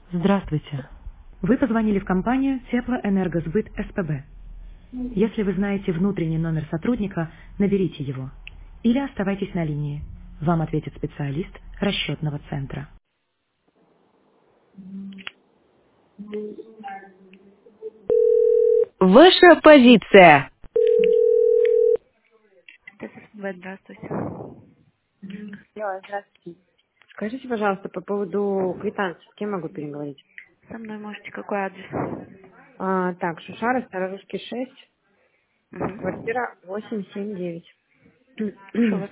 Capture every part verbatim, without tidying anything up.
Здравствуйте. Вы позвонили в компанию Теплоэнергосбыт СПБ. Если вы знаете внутренний номер сотрудника, наберите его. Или оставайтесь на линии. Вам ответит специалист расчетного центра. Ваша позиция. ТССБ, здравствуйте. Алло, здравствуйте. Скажите, пожалуйста, по поводу квитанции, с кем могу переговорить? Со мной можете какой адрес? А, так, Шушара, Старорусский шесть, Угу. квартира восемь семь девять. Прошу вас.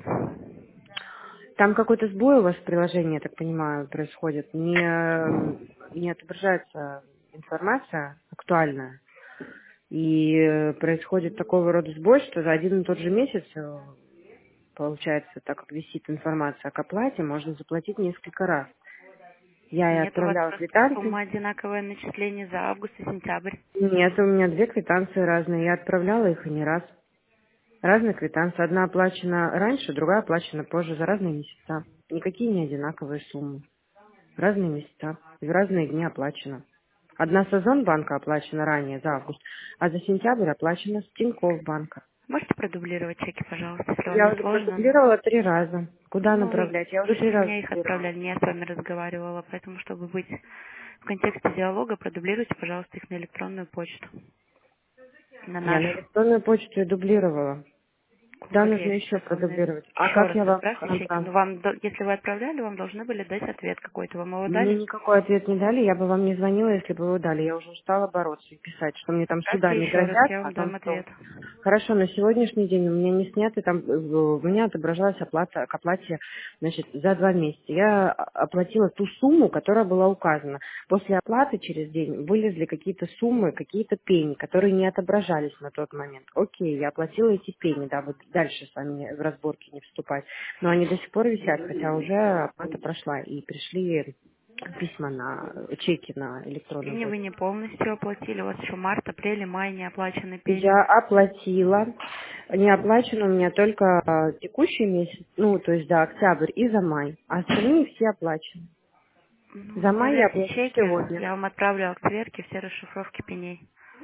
Там какой-то сбой у вас в приложении, я так понимаю, происходит. Не, не отображается информация актуальная. И э, происходит такого рода сбой, что за один и тот же месяц, э, получается, так как висит информация к оплате, можно заплатить несколько раз. Я и Нет, у вас отправляла просто квитанции. сумма одинаковое начисление за август и сентябрь. Нет, у меня две квитанции разные. Я отправляла их и не раз. Разные квитанции. Одна оплачена раньше, другая оплачена позже, за разные месяца. Никакие не одинаковые суммы. Разные месяца. И в разные дни оплачено. Одна с Озонбанка оплачена ранее, за август, а за сентябрь оплачена с Тинькофф банка. Можете продублировать чеки, пожалуйста, если вам Я не уже сложно? продублировала три раза. Куда Ну, вы, направлять? Я вы уже три же раза мне их дублировала. отправляли, не я с вами разговаривала, поэтому, чтобы быть в контексте диалога, продублируйте, пожалуйста, их на электронную почту. На Я на нашу. электронную почту и дублировала. Ну, Куда вот нужно я еще сейчас вам на- продублировать? А еще как раз я вам отправьте чеки. направлю? Ну, вам, до- если вы отправляли, вам должны были дать ответ какой-то. Вам его Мне дали? никакой ответ не дали, я бы вам не звонила, если бы вы дали. Я уже устала бороться и писать, что мне там Отправьте судами еще раз, грозят я о вам том, дам что... ответ. Хорошо, на сегодняшний день у меня не сняты, там, э, у меня отображалась оплата к оплате, значит, за два месяца. Я о- оплатила ту сумму, которая была указана. После оплаты через день вылезли какие-то суммы, какие-то пени, которые не отображались на тот момент. Окей, я оплатила эти пени, да, вот дальше с вами в разборки не вступать. Но они до сих пор висят, хотя уже оплата прошла, и пришли письма на чеки на электронную Пени вы почту. не полностью оплатили. У вас еще март, апрель и май не оплачены пени. Я оплатила, не оплачено у меня только а, текущий месяц, ну, то есть, да, октябрь и за май, а остальные все оплачены. Ну, За май я проверьте оплачу чеки. сегодня. Я вам отправлю актверки, все расшифровки пеней.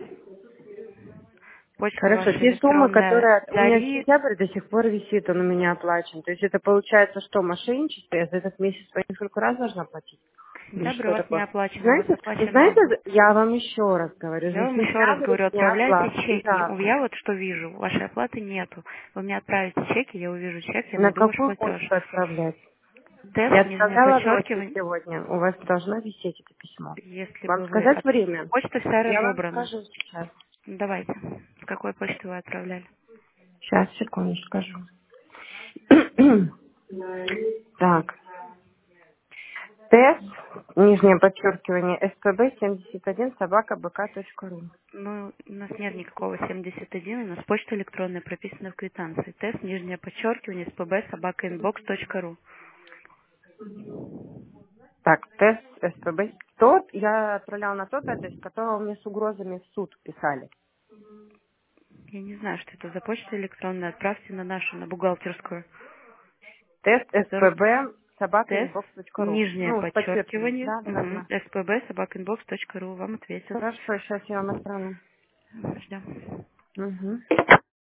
Почта Хорошо, ваша те суммы, электронная которые у меня Дари. сентябрь до сих пор висит, он у меня оплачен. То есть это получается что, мошенничество? Я за этот месяц по несколько раз должна платить? Или Сентябрь у что вас не такое? оплачен, у вас Знаете, оплачен знаете, август. я вам еще раз говорю, Я за вам еще раз сентябрь говорю, не отправляйте оплачен чеки. за У- август. Я вот что вижу, вашей оплаты нету. Вы мне отправите чеки, я увижу чек, я На найду ваш какую платеж. почту отправлять? Я Тест, нижнее отправляла ночью подчеркивание. сегодня. У вас должно висеть это письмо. Если Вам бы вы... сказать от- время? Почта вся Я вам разобрана. скажу сейчас. Ну, давайте. С какой почты вы отправляли? Сейчас, секунду, скажу. Так. Тест, нижнее подчеркивание, СПБ семьдесят один собака бк.ру. Ну, у нас нет никакого семьдесят один, у нас почта электронная прописана в квитанции. Тест, нижнее подчеркивание, спб, собака, инбокс точка ру. Так, тест СПБ. Тот, я отправляла на тот адрес, которого мне с угрозами в суд писали. Я не знаю, что это за почта электронная. Отправьте на нашу, на бухгалтерскую. Тест Который СПБ собака тест, инбокс.ру. нижнее Ну, с подчеркиванием. подчеркивание, Да, да, да, угу, да. спб, собака, инбокс точка ру. Вам ответят. Хорошо, сейчас я вам отправлю. Ждем. Угу.